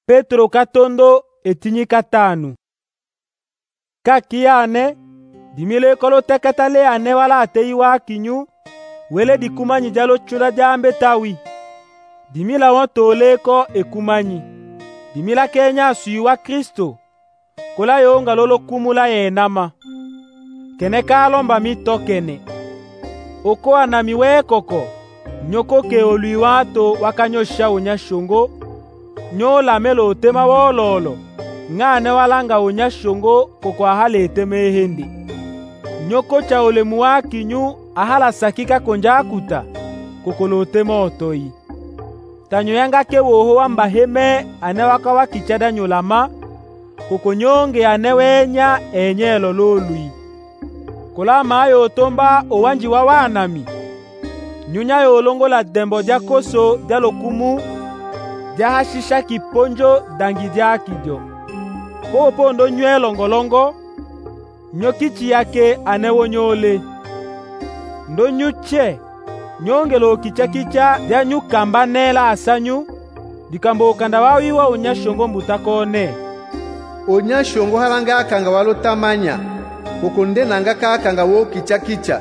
Petro katondo etinyi katanu. Kakiyane dimile kolo tekatale ane wala atei wa kinyu wele dikumanyi jalo chura jambe tawi. Dimila wantole ko ekumanyi. Dimila kenya suiwa Kristo. Kola yonga lolo kumula yenama. Kene kalomba mitokene. Oko anamiwe koko. Nyoko ke oluiwato wakanyosha unyashongo. Nyo lamelo tema wololo. Ngane walanga unyashongo koko ahale teme hindi. Nyoko cha olemu wa kinyu ahala sakika konjakuta. Koko lo tema otoi. Tanyo yanga ke woho wamba heme anewaka wakichada nyolama. Koko nyonge anewenya enyelo lolui. Kola mayo tomba owanji wa wanami. Nyunya yolongo la dembo dia koso dia lokumu dia hashisha kiponjo dangi dia kijo. Popo ndo nywe longolongo nyokichi yake anewo nyole. Ndo nyuche nyongelo kicha dia nyukamba nela asanyu dikambo kanda wawiwa unyashongo mbutakone. Unyashongo halanga akanga walotamanya kukunde nanga kakanga wo kicha.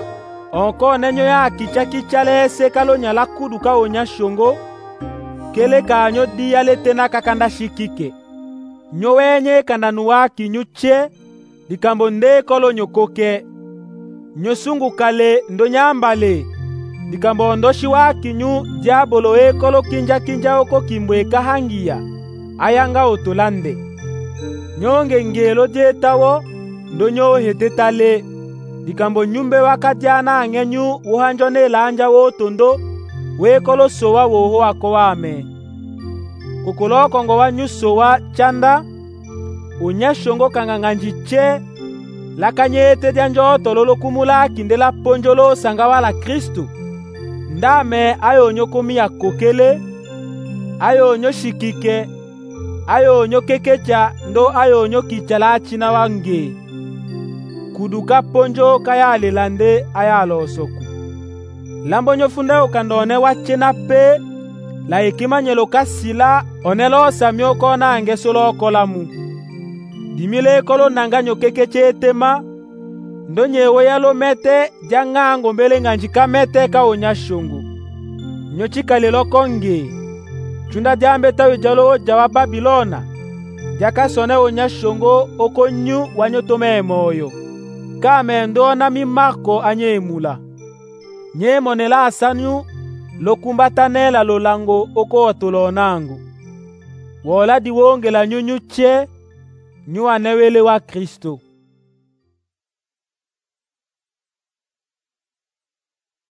Onko nenyo ya kicha lese kalonya la kuduka unyashongo kele kanyo diya letena kakanda shikike. Nyowenye kanda nuwa kinyuche dikambo nde kolo nyokoke. Nyosungu kale ndo nyambale dikambo ndoshi wa kinyu diabolo kolo kinja oko kimbwe kahangia ayanga otolande. Nyonge ngelo jetawo ndo nyo hetetale dikambo nyumbe wakati anangenyu uhanjone lanja wotondo wekolo sowa woho akowame. Kukolo kongo wanyu sowa chanda unyashongo kanganganjiche lakanyete dianjo tololo kumula kindela ponjolo sangawala Kristu. Ndame ayo nyokumi ya kokele ayo nyoshikike ayo nyokekecha ndo ayo nyokicha china wange. Kuduka ponjo kaya lelande ayalo soku. Lambo nyofunda ukandone wachena pe la hekima nyelo kasila onelo samyo kona angesolo kolamu. Dimile kolo nanga nyokekeche tema ndo nyewe yalo mete jangango mbele nganjika mete ka unyashongo. Nyochika lelo konge chunda diambe tawe jalo jawa Babilona jaka sone unyashongo okonyu wanyotome moyo. Kame ndona mimako anyemula. Nye monela asanyu lokumbatanela lolango oko otolonangu. Wola diwonge la nyunyuche nyuanewele wa Kristo.